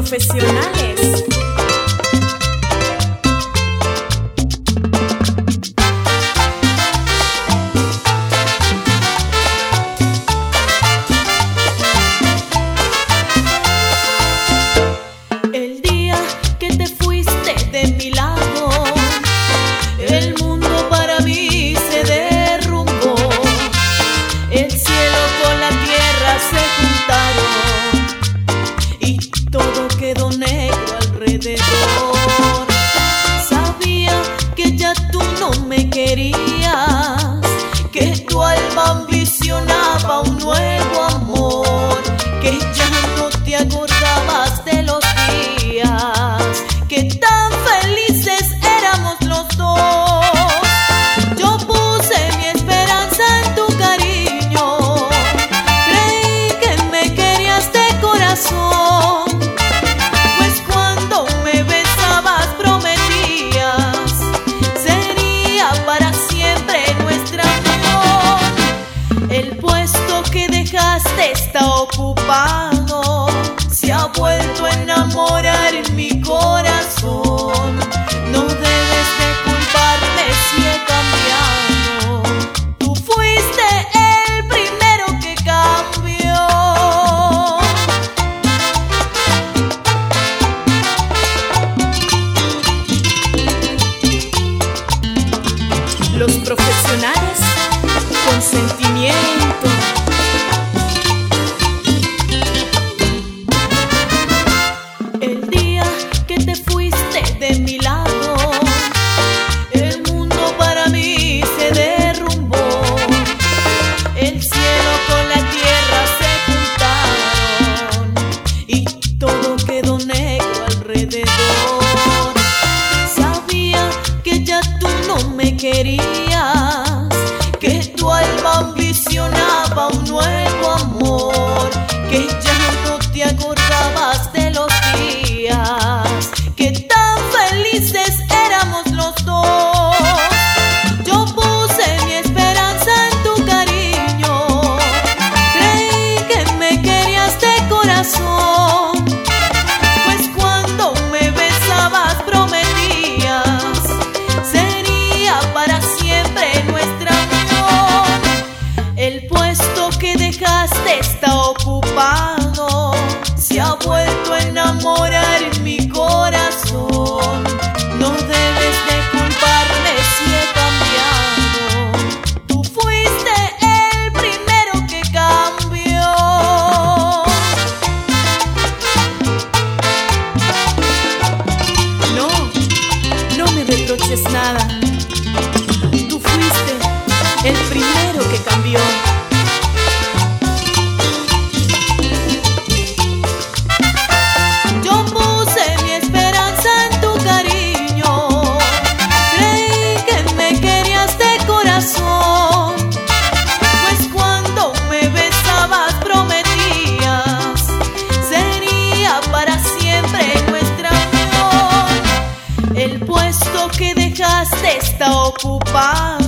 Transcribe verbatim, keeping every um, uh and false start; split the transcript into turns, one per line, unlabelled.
profesionales.
El día que te fuiste de mi lado, el mundo para mí se derrumbó. El cielo con la tierra se juntaron y todo quedó negro alrededor. Sabía que ya tú no me querías, que tu alma ambicionaba un nuevo amor, que ya no te acordabas de los días que tan felices éramos los dos. Yo puse mi esperanza en tu cariño, creí que me querías de corazón, pues cuando me besabas prometías sería para siempre nuestra unión. El puesto que dejaste está ocupado, se ha vuelto a enamorar en mi corazón. No debes de culparme si he cambiado, tú fuiste el primero que cambió.
Los profesionales con sentimiento.
El día que te fuiste de mi lado, el mundo para mí se derrumbó. El cielo con la tierra se juntaron y todo quedó negro alrededor. Sabía que ya tú no me querías, que tu alma ambicionaba un nuevo amor, que ya no te acordabas de los días que tan felices éramos los dos. Yo puse mi esperanza en tu cariño, creí que me querías de corazón, pues cuando me besabas prometías sería para siempre nuestra unión. El puesto que dejaste está ocupado, se ha vuelto a enamorar en mi corazón. No debes de culparme si he cambiado, tú fuiste el primero que cambió.
No, no me reproches nada. Tú fuiste el primero que cambió.
Yo puse mi esperanza en tu cariño, creí que me querías de corazón, pues cuando me besabas prometías sería para siempre nuestra unión. El puesto que dejaste está ocupado,